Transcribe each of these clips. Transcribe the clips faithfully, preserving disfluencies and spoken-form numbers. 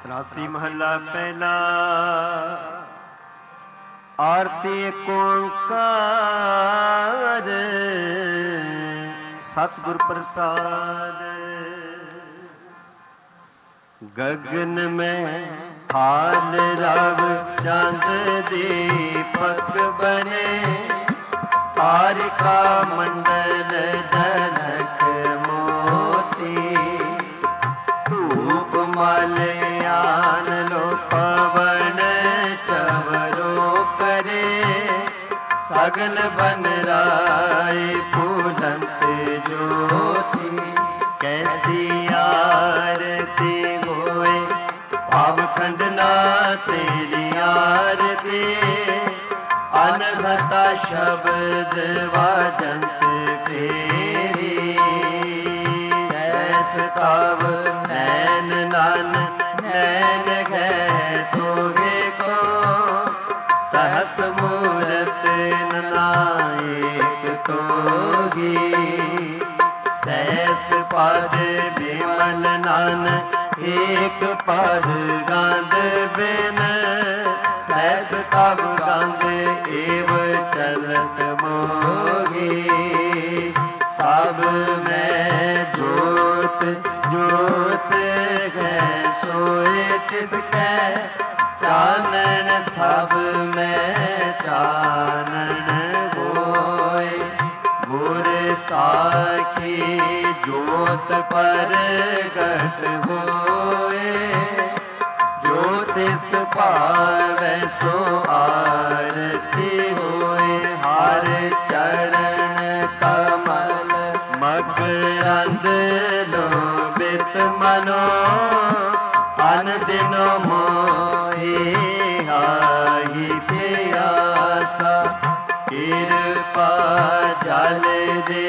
रासी महला पहला। आरती एक ओंकार सतगुर प्रसाद। गगन में हाल रव चांद दीपक बने, तारिका मंडल जनक मोती। धूप माल्यान लो पवन चवरो करे, सगल बन राय फूलंत ज्योति। कैसी आरती होए भाव खंडना तेरी आरती, अनहता शब्द वाजंत फेरी। सैस साव नैन नान नैन गए तोगे को, सहस मूरत नायक तोगी। सहस पद विमल नान एक पद गांध बिन, सहस सब गांध एव चलत मोगी। सब में जोत जोत है सोए तिसकै, चानन सब में चानन होए। गुर साखी जोत परगट होए, जो तिस पावै सो आरती होए। हर चरण कमल मकरंद लोभित मनो, अन दिनो मोहि आहि प्यासा। कृपा जल दे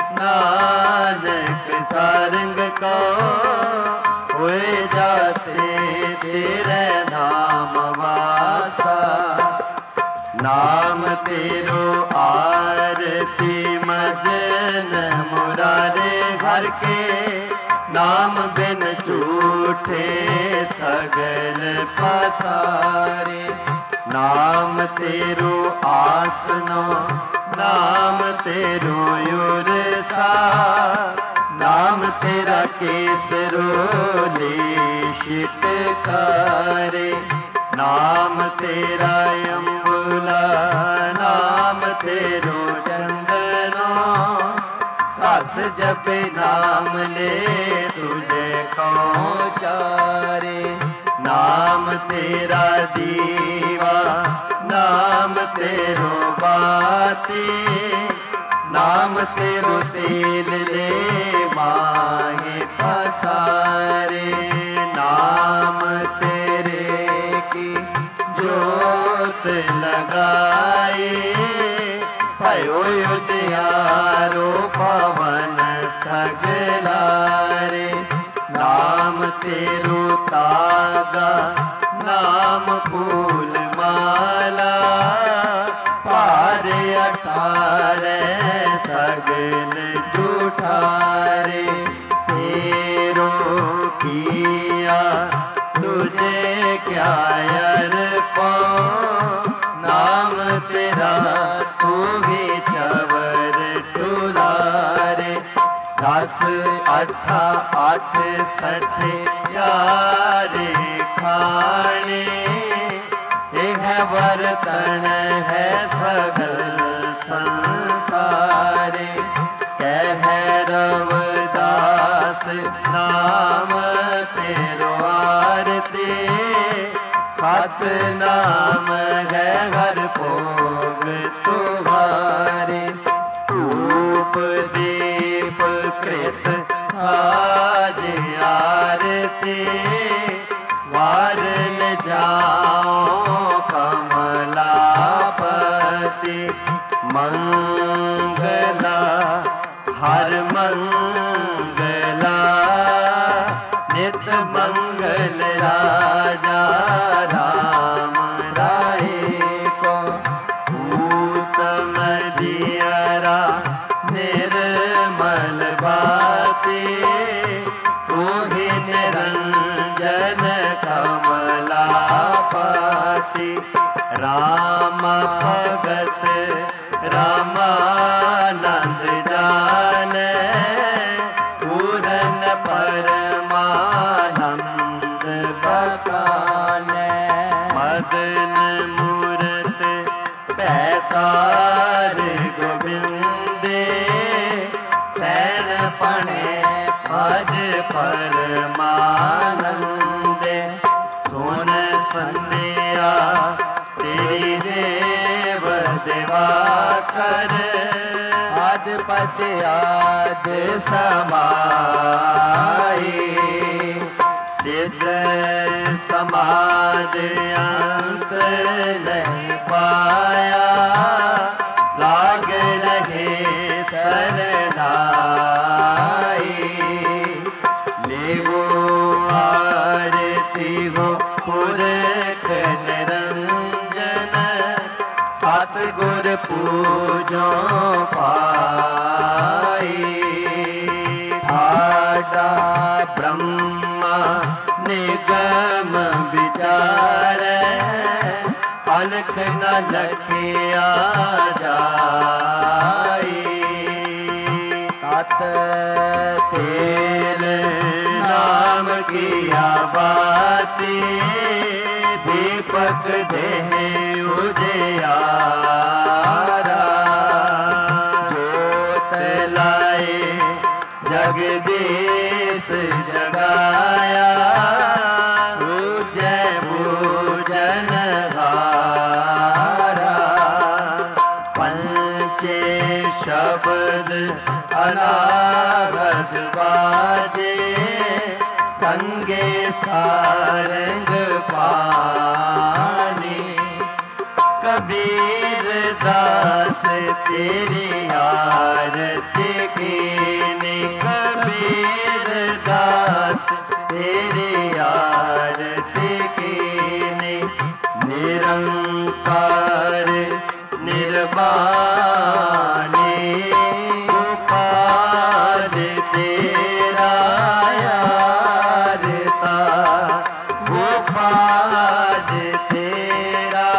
नानक सारंग को, होए जाते तेरे नाम वासा। नाम तेरो आरती मजन मुरारे घर के, नाम बिन झूठे सगल पसारे। नाम तेरो आसनो नाम तेरो युरसा, नाम तेरा केसरो लेशित करे। नाम तेरा अम्बुला नाम तेरो चंदनो, रस जपे नाम ले तुझे को चारे। नाम तेरा दीवा नाम तेरो बाती, नाम तेरो तेल ले मांगे पसारे। नाम तेरे की जोत लगाए, भयो उजियारो पवन सगलारे। नाम तेरो तागा नाम फूल माला, पार अठारे सगल जुठारे। तेरो किया तुझे क्या अर्पो, नाम तेरा तू ही चवर टुलारे। दस अठा आठ सठ चारे खाने, एक बर्तन है सगल संसारे। कह रविदास नाम तेरो आरती, सत नाम है हर भोग तुम्हारे। धूप दीप कृत साज आरती, वार ले जाओ कमलापति। मंगला हर मंगला, नित मंगल राजा राम राय। नाम भगत रामानंद जाने पूरन परमानंद बखाने मदन मूरत पैतार गोविंदे सैन पणे भज परमानंदे सुन संध्या तेरी देव देवा कर आदिपति आद समाई सिद्ध समाध अंत नहीं पाया लाग रहे सरनाई लेगो आरती हो पुरख निरंजन सतगुर पूजो पाई आडा ब्रह्मा निगम विचार अलख न लखिया जाई तत तेल नाम किया बाती दीपक देह उजियारा जोत लाए जगदीश जगाया पूजय पूजन हारा पंचे शब्द अनागत बाजे संगे सारंग पानी कबीर दास तेरी आरती कीनी कबीर दास तेरी आरती कीनी निरंकार निर्वाणी गोपाल तेरा यारता गोपाल तेरा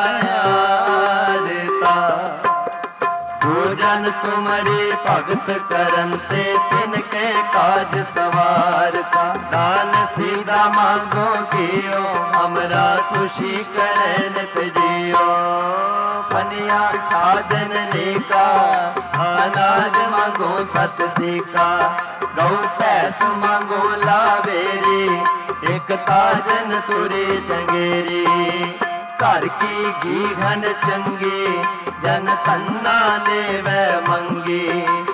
यारता भोजन तुम्हारी भगत करनते तिनके काज सवार का दान सीधा मांगो गियो हमरा खुशी करे नित जियो पनिया छादन नेका अनाज मांगो सत सीका गौ भैंस मांगो लावेरी एक ताजन तुरी चंगेरी घर की घी घन चंगी जन तन्ना लेवे मंगी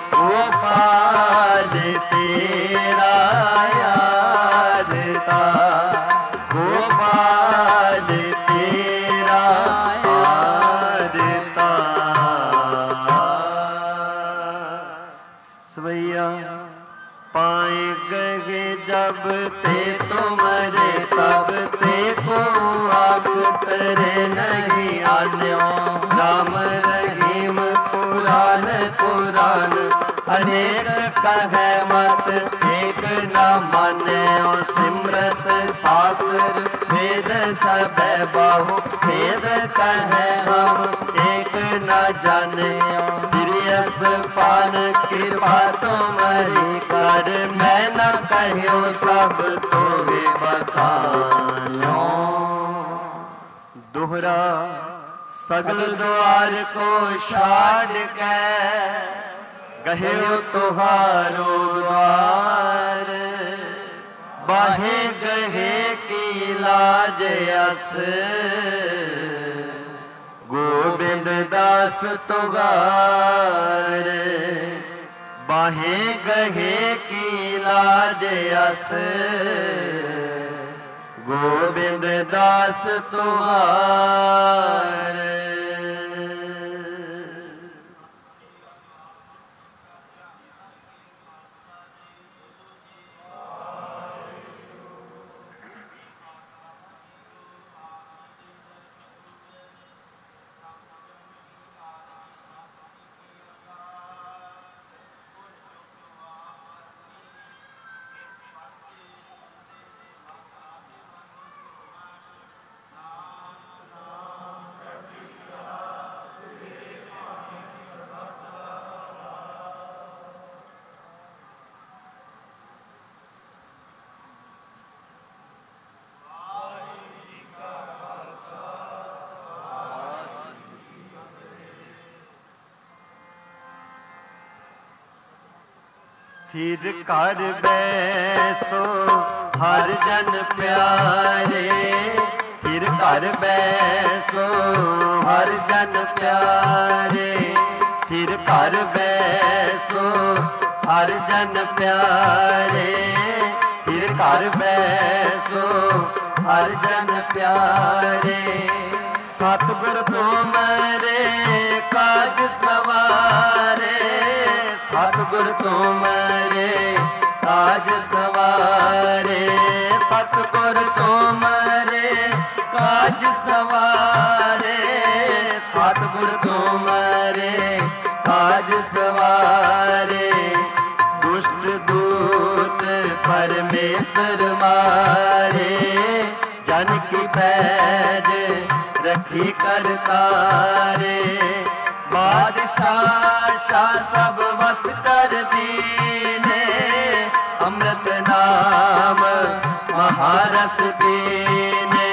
गोपाल तेरा यारता गोपाल तेरा यारता सवैया पाए गए जब ते तुमरे तब ते को आग तेरे नहीं आन्यो राम रहीम कुरान कुरान अनेक कहे मत एक न माने सिमरत शास्त्र वेद सब बाहु वेद कहे हम एक न जाने सीरियस पान कृपा तुम्हारी कर मैं न कहो सब तो वे बतायो दोहरा सगल द्वार को छाड़ के गहे तुहारो द्वार बाहे गहे की लाज अस गोविंद दास तुगार बाहे गहे की लाज अस गोविंद दास तुगार थिर कर बैसो हर जन प्यारे, थिर कर बैसो हर जन प्यारे, थिर कर बैसो हर जन प्यारे, थिर कर बैसो हर जन प्यारे। सतगुर तुमरे काज सवारे, सतगुर तुमरे काज सवारे, सतगुर तुमरे काज सवारे, सतगुर तुमरे काज सवारे। दुष्ट दूत परमेश्वर मारे, जन की पैज रखी करतारे। बादशाह शाह सब वस कर दीने, अमृत नाम महारस दीने।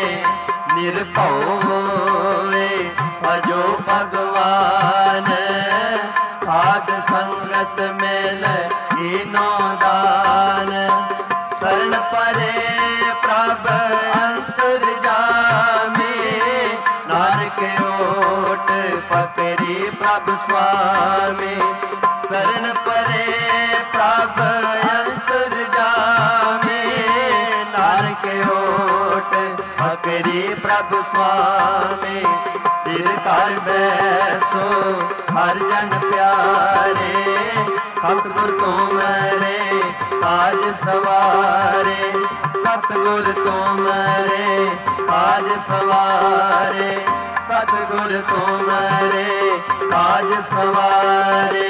निरभौए भजो भगवान, साध संगत मिल हीनो दान। शरण परे प्रभ अंतर जामे, नानक ओट पकड़ी प्रभ स्वामी। शरण परे प्रभ अंतर जामे, नानक ओट पकड़ी प्रभ स्वामी। थिर कर बैसो हर जन प्यारे, सतगुर तुमरे काज सवारे, सतगुर तुमरे काज सवारे, सतगुर तुमरे काज सवारे।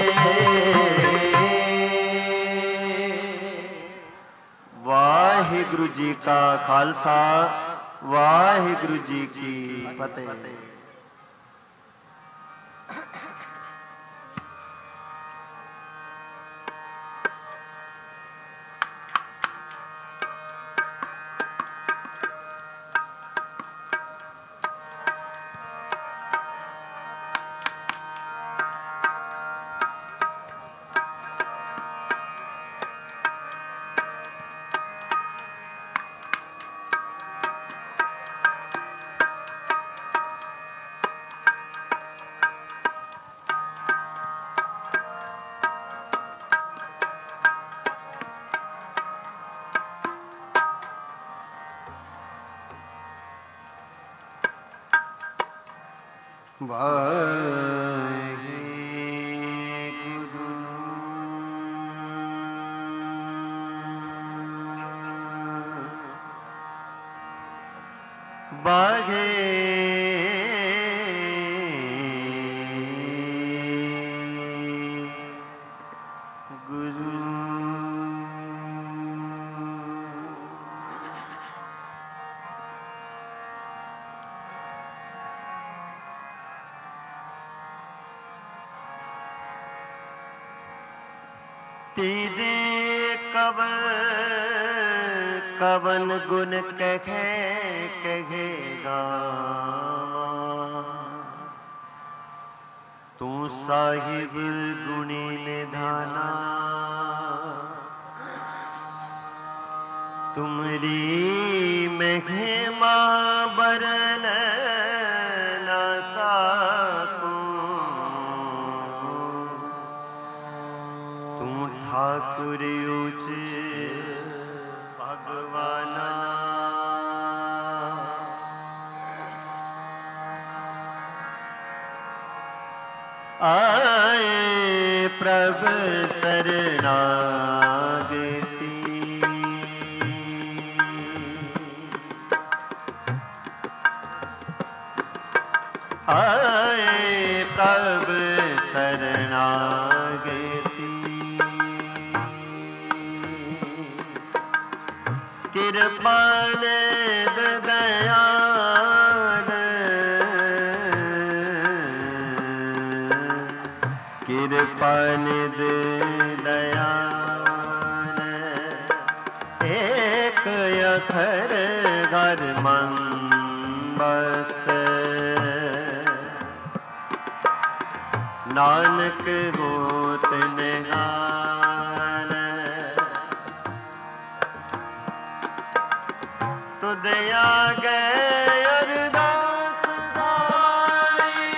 वाहिगुरु जी का खालसा, वाहिगुरु जी की फतेह। वाहिगुरु बाहे गुरु तेरे कवन कवन गुण कहे कहेगा, तू साहिब गुणी निधाना। तुमरी महिमा बरन ना साकूं, तुम ठाकुर उच भगवाना। आए प्रभ शरणागति, आए प्रभ शरणागति। कृपान दयाल, कृपान दयाल। एक अखर घर मन बस्त, नानक होत निहाल। तुद आगे अरदास सारी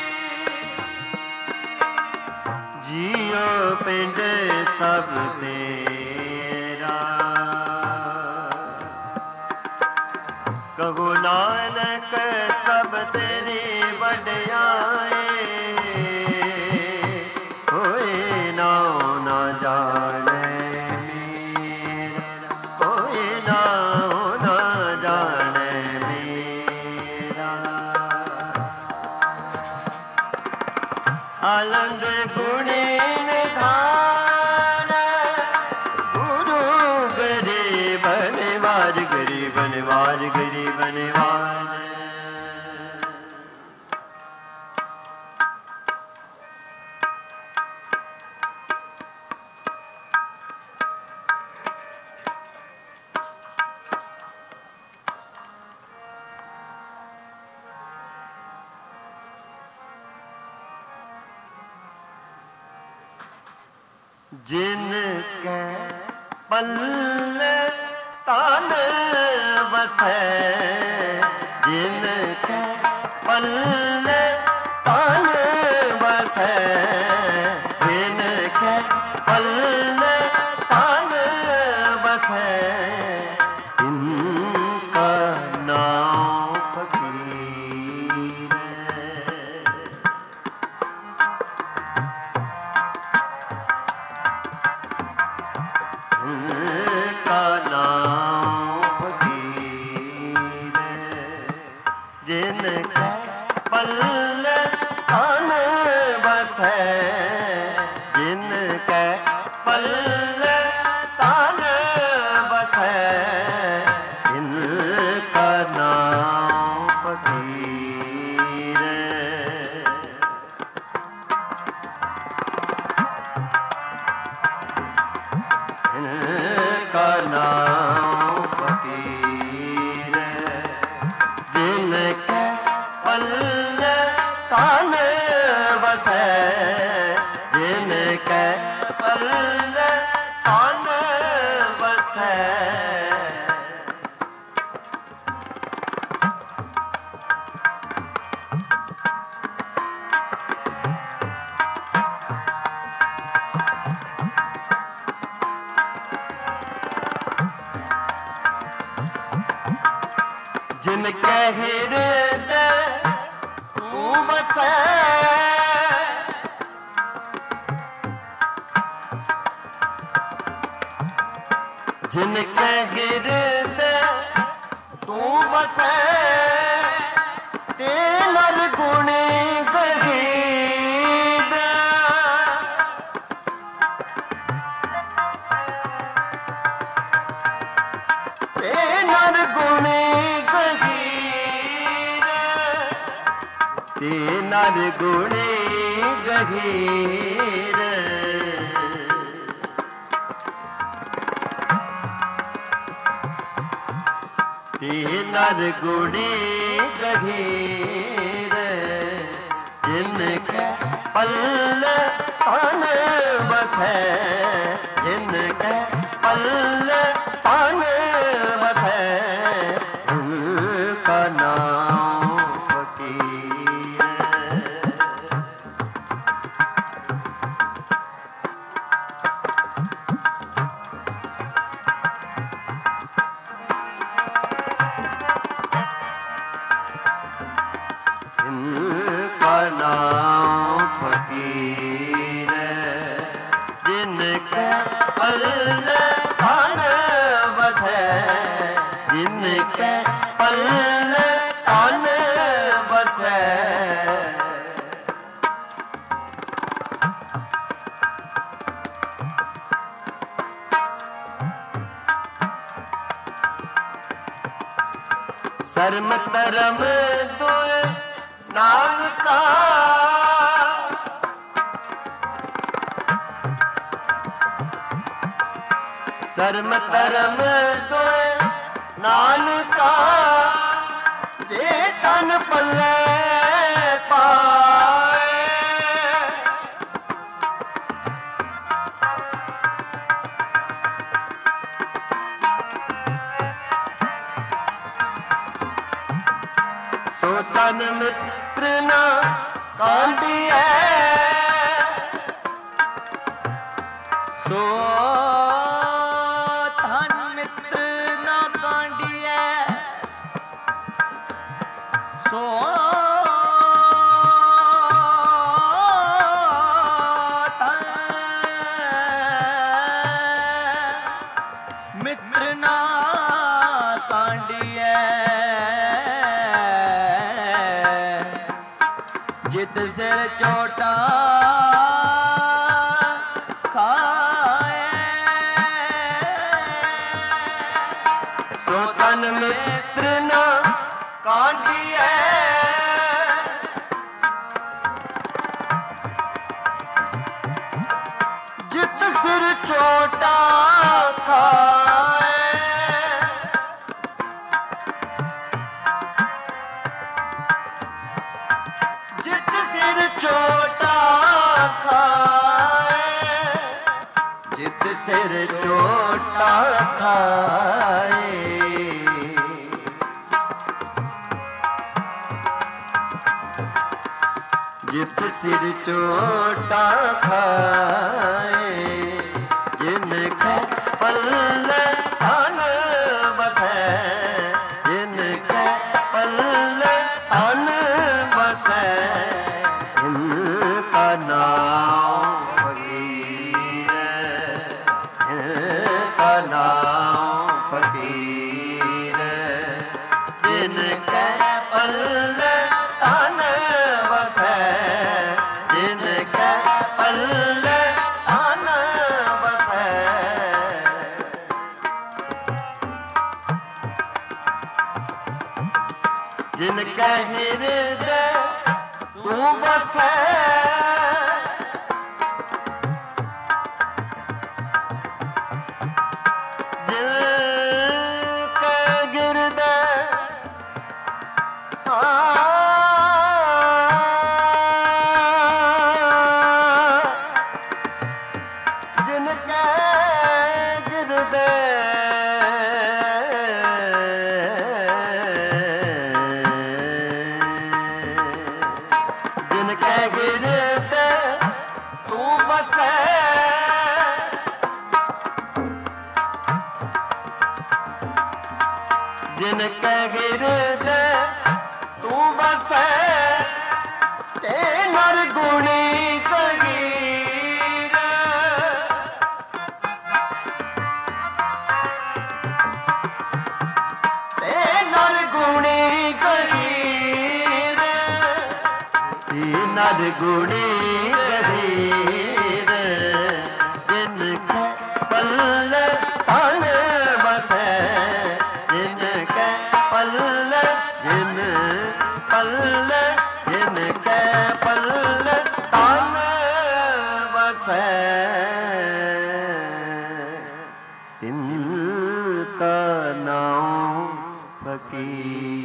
जियो पिंड सब तेरा कहो नानक सब तेरी वड्याई होए नाओ ना जाने मेरा होए नाओ ना जाने मेरा आनंद गुणी निधान गुरु गरीब निवाज गरीब निवाज गरीब निवाज जिनके पल्ले तान बसे जिनके पल्ले तान बसे जिनके पल्ले तान बसे इनका नाम फकीर का नाम फकीर जिनके पल्ले तान बसे जिनके पल्ले तान बसे इनका नाम फकीर का नाम फकीर जिनके पल्ले तान बसे जिनके पल्ले तान बसे जिनके हृदय तू बसे जिनके हृदय तू बसे तेनर गुणी गहीर तेनर गुणी तेनर गुणी गहीर तेनर गुणी गहीर जिनके पल्ले तान बसे जिनके पल्ले तान बसे उनका नाम फकीर इनका नाम फकीर जिनके पल्ले तान बसे जिनके पल्ले तान बसे शर्म तरम दुए नानका शर्म तरम दुए नानका जे तन पल्ले पाए सो तन मित्र ना कांडिए सो तन मित्र ना कांडिए सो मित्र ना कांडिए जित सिर चोटा खाए सो तन मित्र ना कांडिए जित सिर चोटा खाए जित सिर चोटा खाए जित सिर चोटा खाए जित सिर चोटा खाए जिनके पल्ले धन बसे जिनके पल्ले धन बसे इनका नाम फकीर इनका नाम फकीर जिनके पल्ले धन बसे जिनके पल्ले धन बसे जिनके हृदय तू बसे जिनके हृदय जिनके हृदय जिनके हृदय तू बसे जिनके हृदय तू बसे ते नर गुणी कबीर ते नर गुणी कबीर ते नर गुणी कबीर जिनके पल्ले धन बसे जिनके पल्ले जिन पल्ले जिनके पल्ले धन बसे तिनका नाम फकीर।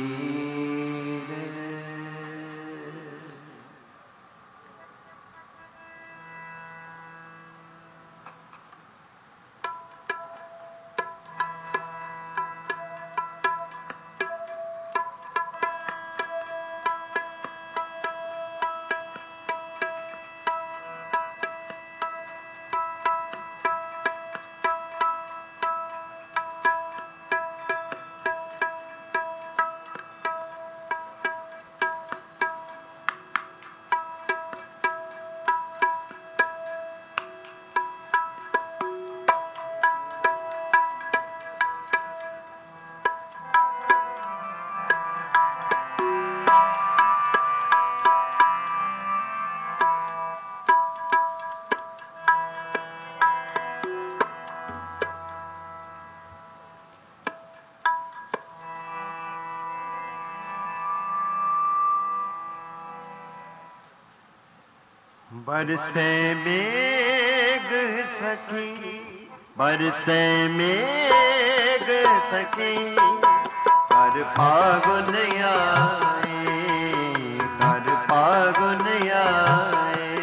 बरसे मेघ सखी बरसे मेघ सखी कर फागुन आए कर फागुन आए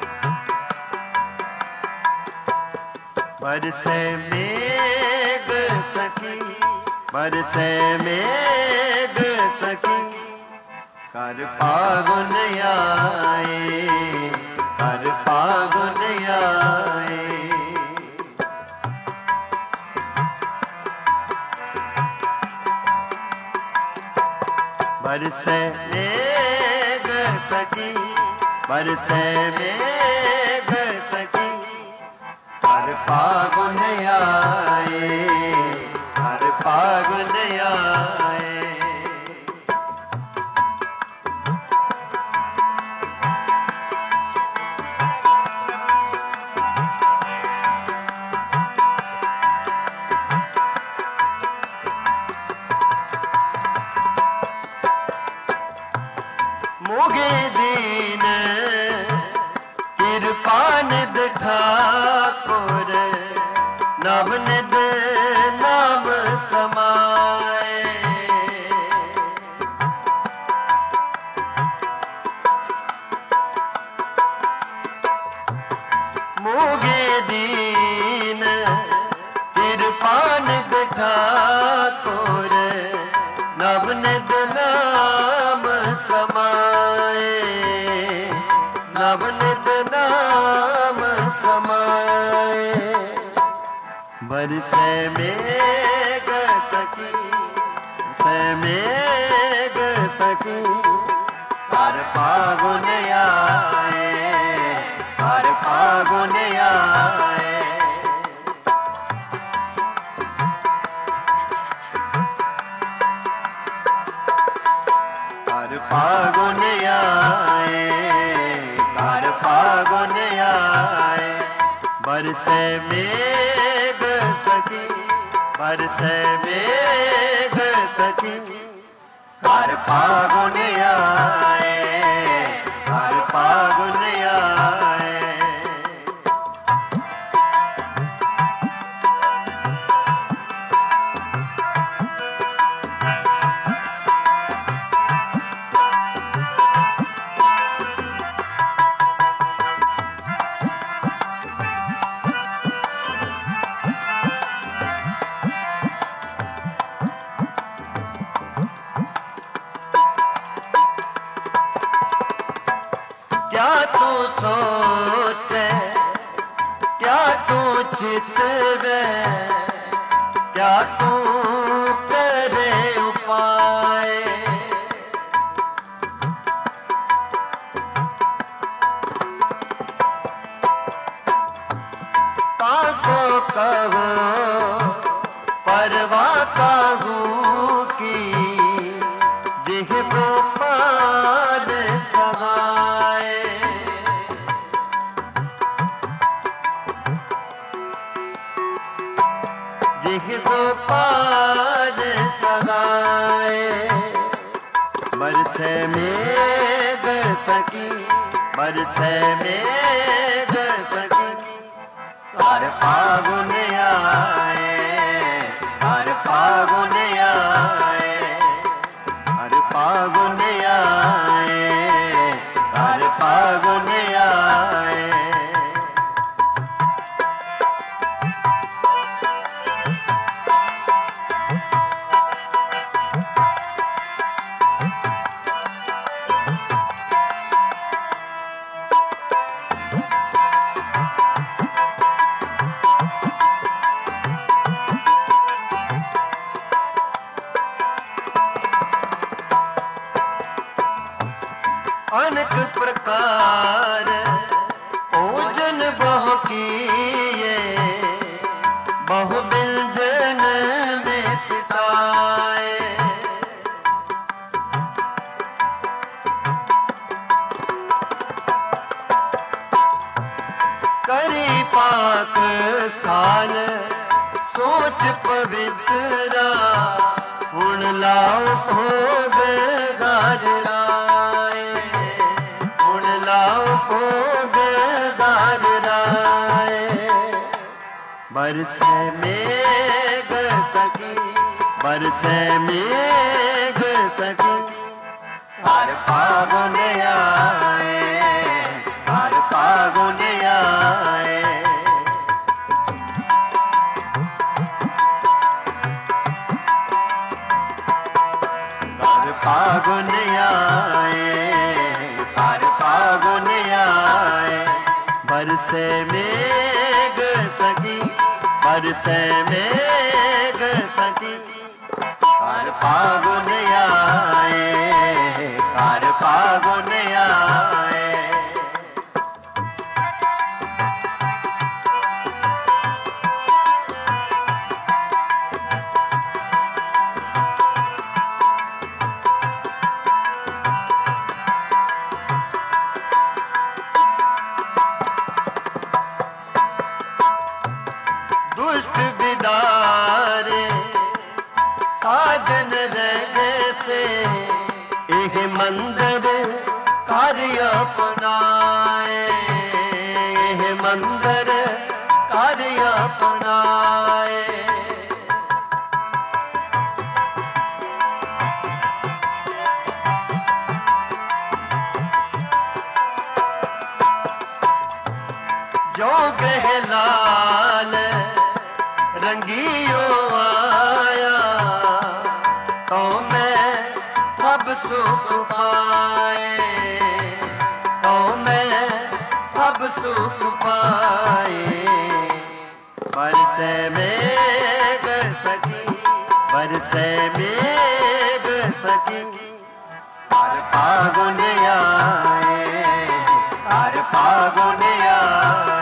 बरसे मेघ सखी बरसे मेघ सखी कर फागुन आए कर फागुन आए। बरसे मेघ सखी बरसे मेघ सखी हर फागुन आए हर फागुन आए। मोगे दीन कृपानिध ठाकुर नवनिध नाम समाए। मोगे दीन कृपानिध ठाकुर नवनिध नाम समाए नवनिध नाम समाए। बरसे मेघ सखी बरसे मेघ सखी हर फागुन आए हर फागुन आए। हर फागुन आए हर फागुन आए। बरसे मेघ सखी बरसे मेघ सखी हर फागुन आए हर फागुन आए। क्या तू सोचे क्या तू चितवे क्या तू करे उपाय। पाको कहो परवा काहू की जिह गोपाल सहाय। जिह गोपाल सहाय। बरसे मेघ सखी बरसे मेघ सखी हर फागुन आए हर फागुन आए हर फागुन आए हर फागुन आए। अनेक प्रकार भोजन बहु किए बहु व्यंजन में सिसाए। करी पाक साल सोच पवित्रा हुण लाओ भोग गार राय हुण लाओ भोग गार राय। बरसे मेघ सखी बरसे मेघ सखी हर फागुन आए हर फागुन आए। बरसे मेघ सखी, बरसे मेघ सखी, हर फागुन आए, हर फागुन आए। दुष्ट बिदारे साजन रंग से, एक मंदिर कार्य अपनाए, एक मंदिर कार्य अपनाए। जो ग्रह लाल रंगियो आया, तो मैं सब सुख पाए, तो मैं सब सुख पाए। बरसे मेघ सखी, बरसे मेघ सखी, हर फागुन आए, हर फागुन आए।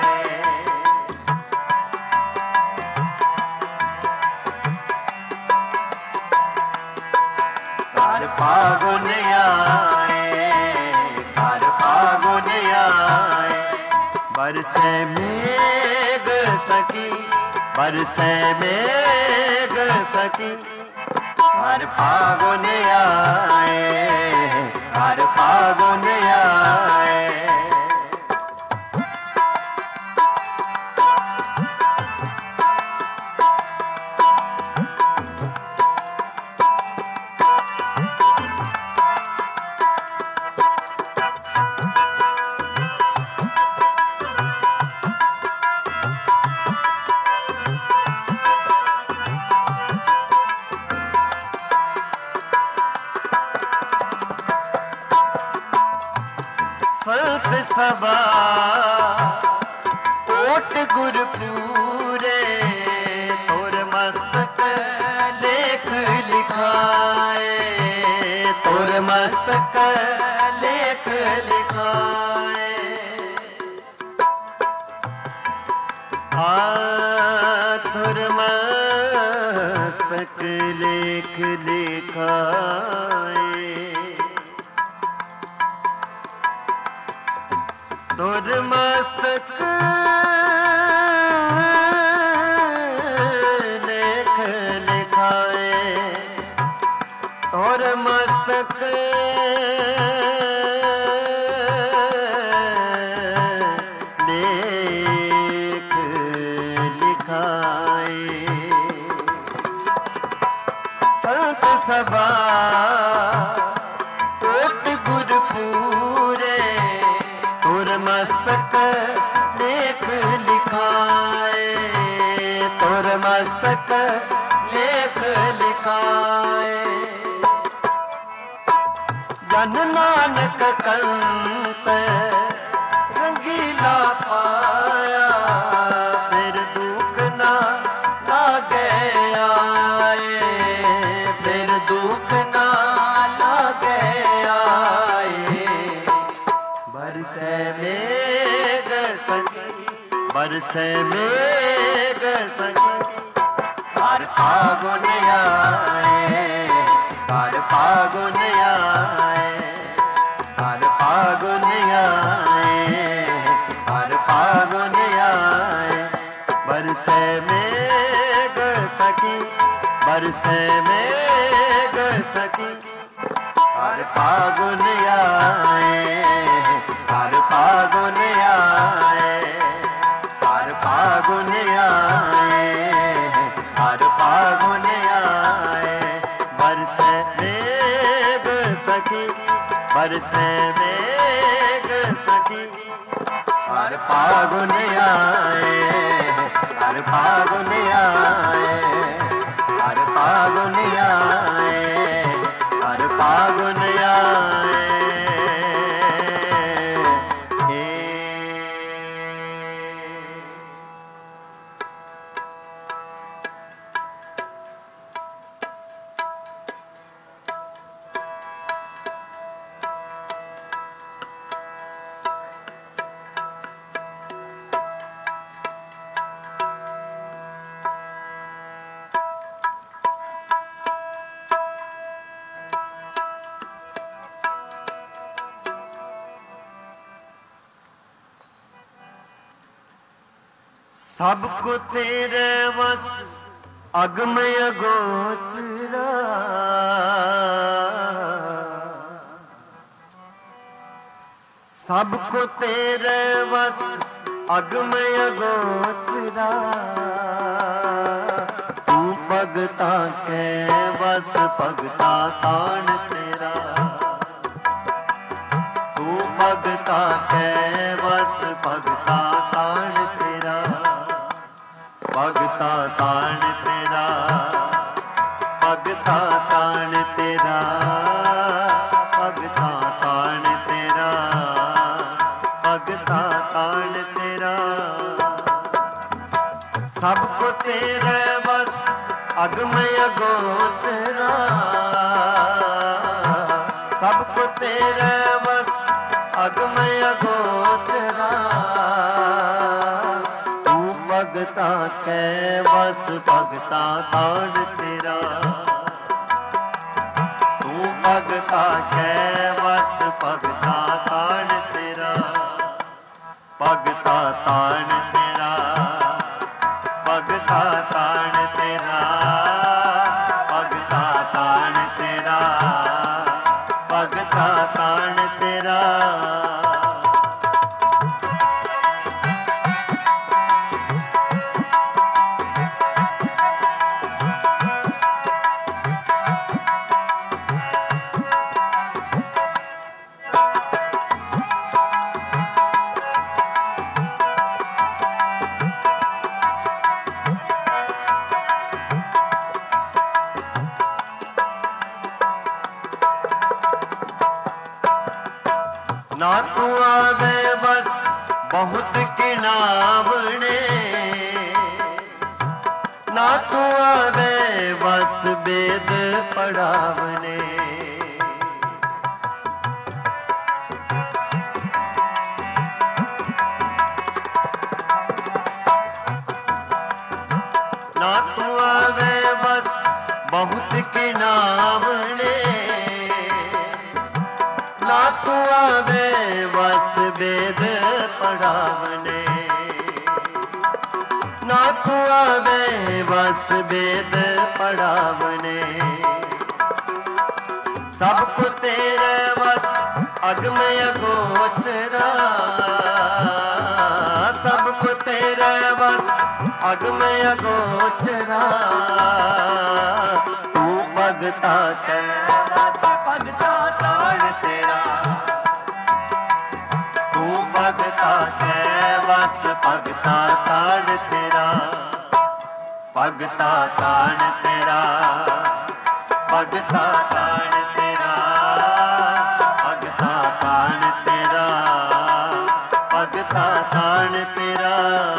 हर फागुन आए, हर फागुन आए। बरसे मेघ सखी, बरसे मेघ सखी, हर फागुन आए, हर फागुन आए। संत सभा कोट गुर पूरे, तोर मस्तक लेख लिखाए, तोर मस्तक लेख लिखाए। आ तोर मस्तक लेख लिखाए, तोर मस्तक लेख लिखाए, तोर मस्तक लेख लिखाए। संत सभा कोट गुर पूरे, तोर मस्तक लेख लिखाए, तोर मस्तक लेख लिखाए। जन नानक कंत रंगीला पाया, फिर दुख ना लागे आए, फिर दुख ना लागे आए। बरसे मेघ सखी, बरसे मेघ सखी, हर फागुन आए, हर फागुन आए, हर फागुन आए, हर फागुन आए। बरसे मेघ सखी, बरसे मेघ सखी, हर फागुन आए, हर फागुन आए, हर फागुन आए, हर फागुन आए। बरसे मेघ सखी, बरसे मेघ सखी, हर फागुन आए, हर फागुन आए, हर फागुन आए, हर फागुन आए। ਸਭ ਕੋ ਤੇਰੇ ਵਸ ਅਗਮ ਅਗੋਚਰਾ, ਸਭ ਕੋ ਤੇਰੇ ਵਸ ਅਗਮ ਅਗੋਚਰਾ, ਤੂੰ ਭਗਤਾਂ ਕੇ ਵਸ ਭਗਤਾ ਤਾਣ ਤੇਰਾ, ਤੂੰ ਭਗਤਾਂ ਕੇ ਵਸ ਭਗਤਾ ਤਾਣ ਤੇਰਾ, ਭਗਤਾ ਤਾਣ ਤੇਰਾ, ਭਗਤਾ ਤਾਣ ਤੇਰਾ, ਭਗਤਾ ਤਾਣ ਤੇਰਾ, ਭਗਤਾ ਤਾਣ ਤੇਰਾ। ਸਭ ਕੋ ਤੇਰੇ ਵਸ ਅਗਮ ਅਗੋਚਰਾ, ਸਭ ਕੋ ਤੇਰੇ ਵਸ ਅਗਮ ਅਗੋਚਰਾ, ਤੂੰ ਭਗਤਾ ਕੈ ਵਸ ਭਗਤਾ ਤਾਣ ਤੇਰਾ, ਤੂੰ ਭਗਤਾ ਕੈ ਵਸ ਭਗਤਾ ਤਾਣ ਤੇਰਾ, ਭਗਤਾ ਤਾਣ ਤੇਰਾ, ਭਗਤਾ ਤਾਣ ਤੇਰਾ, ਭਗਤਾ ਤਾਣ ਤੇਰਾ, ਭਗਤਾ ਤਾਣ ਤੇਰਾ। ਨਾ ਤੂੰ ਆਵੇ ਬਸ ਬਹੁਤ ਕਿਨਾਵਣੇ, ਨਾ ਤੂੰ ਆਵੇ ਬਸ ਬੇਦ ਪੜਾਵਣੇ, ਨਾ ਤੂੰ ਆਵੇ ਬਸ ਬਹੁਤ ਕਿਨਾਵਣੇ, ਨਾ ਤੂੰ ਆਵੇ ਬਸ ਵੇਦ ਪੜਾਵਣੇ, ਨਾ ਤੂੰ ਆਵੇ ਬਸ ਵੇਦ ਪੜਾਵਣੇ, ਸਭ ਕੋ ਤੇਰੇ ਵਸ ਅਗਮ ਅਗੋਚਰਾ, ਸਭ ਕੋ ਤੇਰੇ ਵਸ ਅਗਮ ਅਗੋਚਰਾ, ਤੂੰ ਭਗਤਾ ਕੈ ਵਸ ਭਗਤਾ ਤਾਣ ਤੇਰਾ, ਤੂੰ ਭਗਤਾ ਕੈ ਵਸ ਭਗਤਾ ਤਾਣ ਤੇਰਾ, ਭਗਤਾ ਤਾਣ ਤੇਰਾ, ਭਗਤਾ ਤਾਣ ਤੇਰਾ, ਭਗਤਾ ਤਾਣ ਤੇਰਾ, ਭਗਤਾ ਤਾਣ ਤੇਰਾ।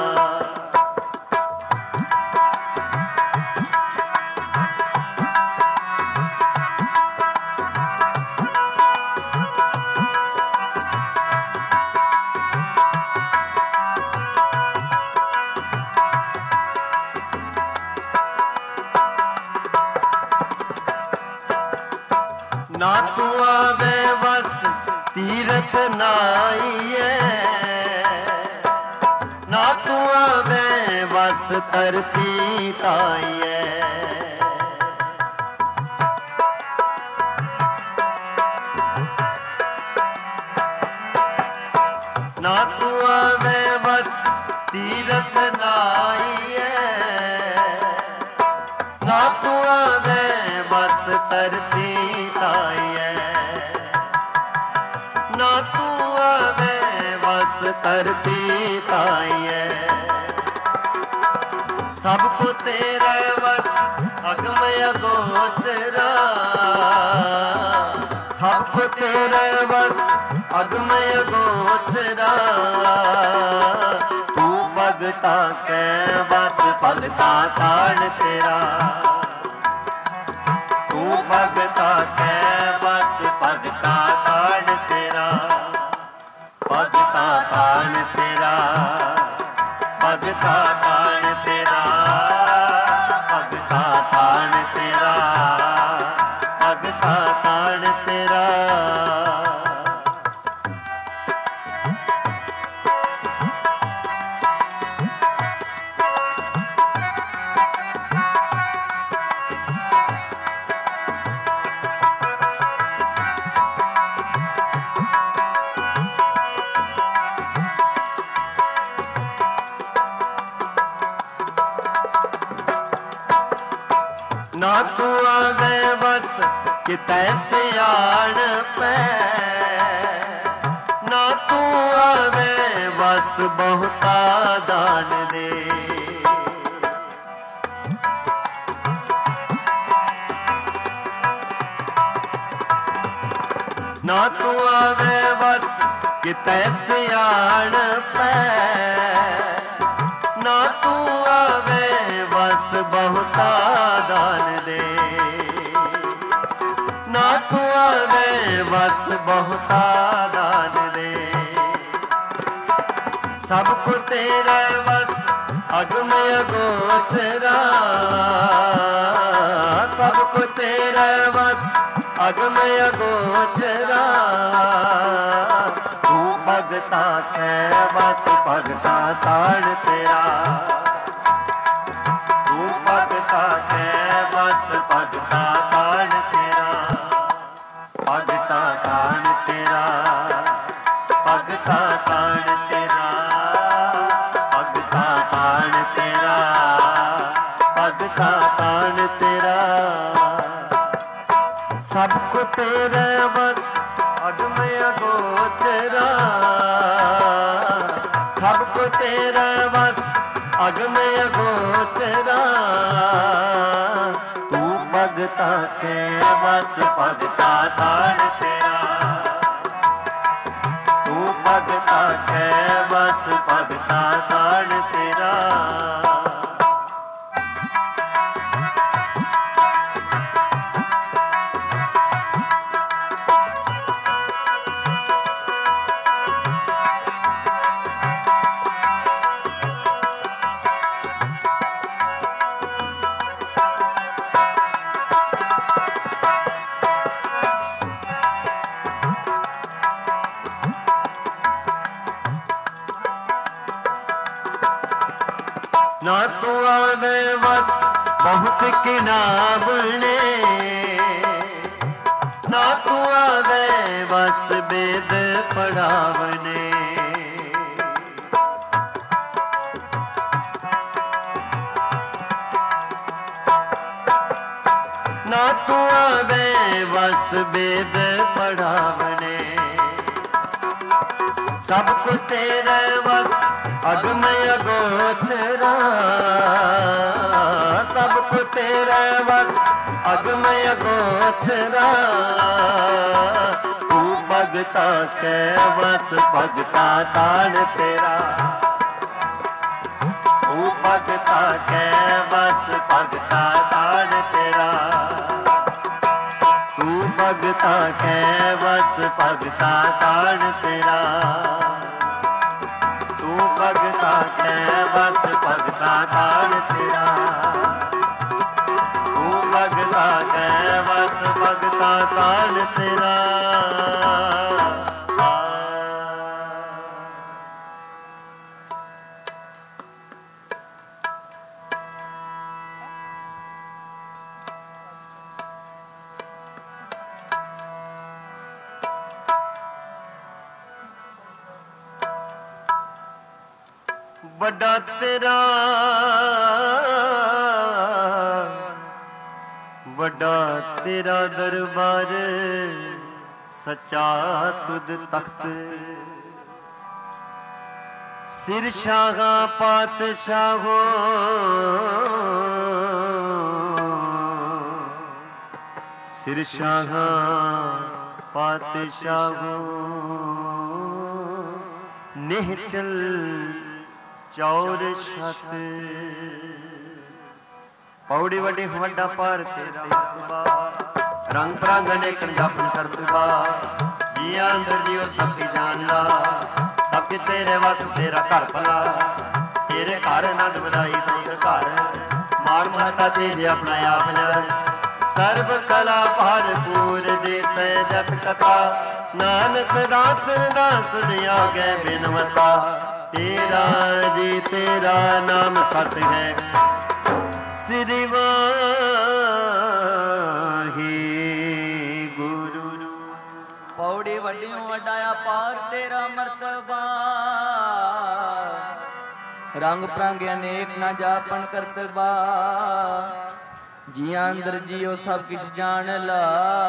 ਨਾ ਤੂੰ ਆਵੇ ਬਸ ਤੀਰਥ ਨਾਈਏ, ਨਾ ਤੂੰ ਆਵੇ ਬਸ ਧਰਤੀ ਤਾਈਏ, ਨਾ ਤੂੰ ਆਵੇ ਬਸ ਤੀਰਥ ਨਾਈਏ, ਨਾ ਤੂੰ ਆਵੇ ਬਸ ਧਰਤੀ ਤਾਈਏ, ਨਾ ਤੂੰ ਆਵੇ ਬਸ ਧਰਤੀ ਤਾਈਏ, ਸਭ ਕੋ ਤੇਰੇ ਵਸ ਅਗਮ ਅਗੋਚਰਾ, ਸਭ ਕੋ ਤੇਰੇ ਵਸ ਅਗਮ ਅਗੋਚਰਾ, ਤੂੰ ਭਗਤਾ ਕੈ ਵਸ ਭਗਤਾ ਤਾਣ ਤੇਰਾ, ਤੂੰ ਭਗਤਾ ਕੈ ਵਸ ਭਗਤਾ ਤਾਣ ਤੇਰਾ, ਭਗਤਾ ਤਾਣ ਤੇਰਾ, ਭਗਤਾ ਤਾਣ ਤੇਰਾ, ਭਗਤਾ ਤਾਣ ਤੇਰਾ, ਭਗਤਾ ਤਾਣ ਤੇਰਾ। ਨਾ ਤੂੰ ਆਵੇ ਬਸ ਕਿਤੈ ਸਿਆਣ ਪੈ, ਨਾ ਤੂੰ ਆਵੇ ਬਸ ਬਹੁਤਾ ਦਾਨ ਦੇ। ਨਾ ਤੂੰ ਆਵੇ ਬਸ ਕਿਤੈ ਸਿਆਣ ਪੈ, ਨਾ ਤੂੰ ਆਵੇ ਬਸ ਬਹੁਤਾ ਦਾਨ ਦੇ। ਨਾ ਤੂੰ ਆਵੇ ਬਸ ਬਹੁਤਾ ਦਾਨ ਦੇ। ਸਭ ਕੋ ਤੇਰਾ ਬਸ ਅਗਮ ਅਗੋਚਰਾ, ਸਭ ਕੋ ਤੇਰਾ ਬਸ ਅਗਮ ਅਗੋਚਰਾ। ਤੂੰ ਭਗਤਾ ਕੈ ਬਸ ਭਗਤਾ ਤਾਣ ਤੇਰਾ, ਤੂੰ ਭਗਤਾ ਕੈ ਬਸ ਭਗਤਾ ਤਾਣ ਤੇਰਾ, ਭਗਤਾ ਤਾਣ ਤੇਰਾ, ਭਗਤਾ ਤਾਣ ਤੇਰਾ, ਭਗਤਾ ਤਾਣ ਤੇਰਾ, ਭਗਤਾ ਤਾਣ ਤੇਰਾ। ਸਭ ਕੋ ਤੇਰੇ ਬਸ ਅਗਮ ਅਗੋਚਰਾ, ਸਭ ਕੋ ਤੇਰੇ ਬਸ ਅਗਮ ਅਗੋਚਰਾ। ਤੂੰ ਭਗਤਾ ਕੇ ਬਸ ਭਗਤਾ ਤਾਣ ਤੇਰਾ, ਤੂੰ ਭਗਤਾ ਕੇ ਬਸ ਭਗਤਾ ਤਾਣ ਤੇਰਾ। ਨਾ ਤੂੰ ਆਵੇ ਬਸ ਬਹੁਤ ਕਿਨਾਬਣੇ, ਨਾ ਤੂੰ ਆਵੇ ਬਸ ਬੇਦ ਪੜਾਵਨੇ। ਨਾ ਤੂੰ ਆਵੇ ਬਸ ਬੇਦ ਪੜਾਵਨੇ। ਸਭ ਕੋ ਤੇਰੇ ਬਸ ਅਗਮ ਅਗੋਚਰਾ, ਸਭ ਕੋ ਤੇਰੇ ਬਸ ਅਗਮ ਅਗੋਚਰਾ। ਤੂੰ ਭਗਤਾ ਕੈ ਬਸ ਭਗਤਾ ਤਾਣ ਤੇਰਾ, ਤੂੰ ਭਗਤਾ ਕੈ ਬਸ ਭਗਤਾ ਤਾਣ ਤੇਰਾ, ਤੂੰ ਭਗਤਾ ਕੈ ਬਸ ਭਗਤਾ ਤਾਣ ਤੇਰਾ, ਤੂੰ ਭਗਤਾ ਕੈ ਬਸ ਭਗਤਾ ਤਾਣ ਤੇਰਾ, ਤੂੰ ਭਗਤਾ ਕੈ ਬਸ ਭਗਤਾ ਤਾਣ ਤੇਰਾ। ਵੱਡਾ ਤੇਰਾ ਵੱਡਾ ਤੇਰਾ ਦਰਬਾਰ, ਸੱਚਾ ਤੁਧ ਤਖਤ। ਸਿਰ ਸ਼ਾਹਾਂ ਪਾਤਸ਼ਾਹੋ, ਸਿਰ ਸ਼ਾਹਾਂ ਪਾਤਸ਼ਾਹੋ। ਨਿਹਚਲ ਚੌਰ ਛਤ, ਪੌੜੀ ਵੱਡੀ ਵੱਡਾ ਪਰ ਤੇਰਾ ਰਤਬਾ। ਰੰਗ ਬਰੰਗ ਅਨੇਕ ਜਾਪਨ ਕਰਤਬਾ, ਜੀਆਂ ਅੰਦਰ ਜੀਓ ਸਭ ਕੀ ਜਾਣਦਾ। ਸਭ ਕੇ ਤੇਰੇ ਵਸ ਤੇਰਾ ਘਰ ਭਲਾ, ਤੇਰੇ ਘਰ ਆਨੰਦ ਵਧਾਈ ਤੁਧ ਘਰ। ਮਾਣ ਮਹਤਾ ਤੇਰੇ ਆਪਣਾ ਆਪ ਜਾਣ, ਸਰਬ ਕਲਾ ਭਰਪੂਰ ਜੈਸੇ ਜਤ ਕਥਾ। ਨਾਨਕ ਦਾਸ ਦਾਸ ਦਿਆ ਗੈ ਬਿਨਵਤਾ। ਤੇਰਾ ਜੀ ਤੇਰਾ ਨਾਮ ਸਤ ਹੈ, ਸ੍ਰੀ ਵਾਹਿਗੁਰੂ। ਪੌੜੀ ਵੱਡਿਓ ਵੱਡਾ ਪਾਰ ਤੇਰਾ ਮਰਤਬਾ। ਰੰਗ ਪ੍ਰੰਗ ਅਨੇਕ ਨਾ ਜਾਪਨ ਕਰਤਬਾ। ਜੀਆਂ ਅੰਦਰ ਜੀਓ ਸਭ ਕਿਛ ਜਾਣ ਲਾ,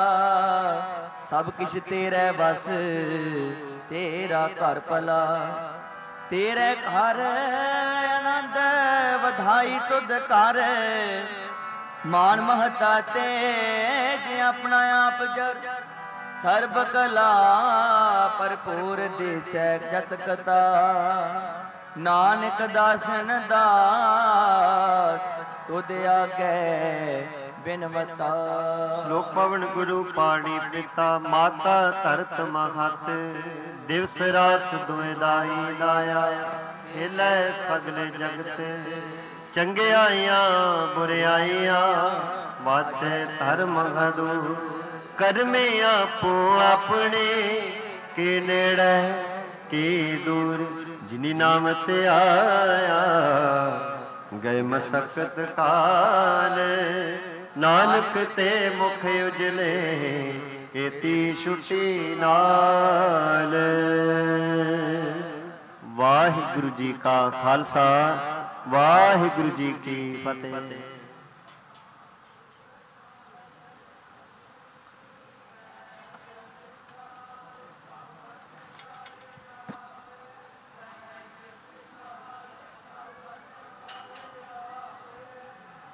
ਸਭ ਕਿਛ ਤੇਰੇ ਬਸ ਤੇਰਾ ਘਰ ਭਲਾ। ਤੇਰੇ ਘਰ ਆਨੰਦ ਵਧਾਈ ਤੁਧ ਕਰ, ਮਾਨ ਮਹਤਾ ਤੇ ਜੇ ਆਪਣਾ ਆਪ ਜਰ। ਸਰਬ ਕਲਾ ਭਰਪੂਰ ਦੇਸੈ ਜਤ ਕਤਾ, ਨਾਨਕ ਦਾਸਨ ਦਾਸ ਤੁਧ ਆਗੇ ਬਿਨਵਤਾ। ਸ਼ਲੋਕ ਪਵਨ ਗੁਰੂ ਪਾਣੀ ਪਿਤਾ, ਮਾਤਾ ਧਰਤ ਮਹਤ। ਦਿਵਸ ਰਾਤ ਦੁਇ ਦਾਈ ਦਾਇਆ, ਹਿਲੈ ਸਗਲੇ ਜਗਤ। ਚੰਗਿਆਈਆਂ ਬੁਰਿਆਈਆਂ ਵਾਚੈ ਧਰਮ ਹਦੂ, ਕਰਮੇ ਆਪੋ ਆਪਣੇ ਕੇ ਨੇੜੇ ਕੀ ਦੂਰ। ਜਿਨੀ ਨਾਮ ਤੇ ਆਇਆ ਗਏ ਮਸਕਤ ਕਾਲ, ਨਾਨਕ ਤੇ ਮੁਖ ਉਜਲੇ ਏਤੀ ਛੁਟੀ ਨਾਲ। ਵਾਹਿਗੁਰੂ ਜੀ ਕਾ ਖਾਲਸਾ, ਵਾਹਿਗੁਰੂ ਜੀ ਕੀ ਫਤਿਹ।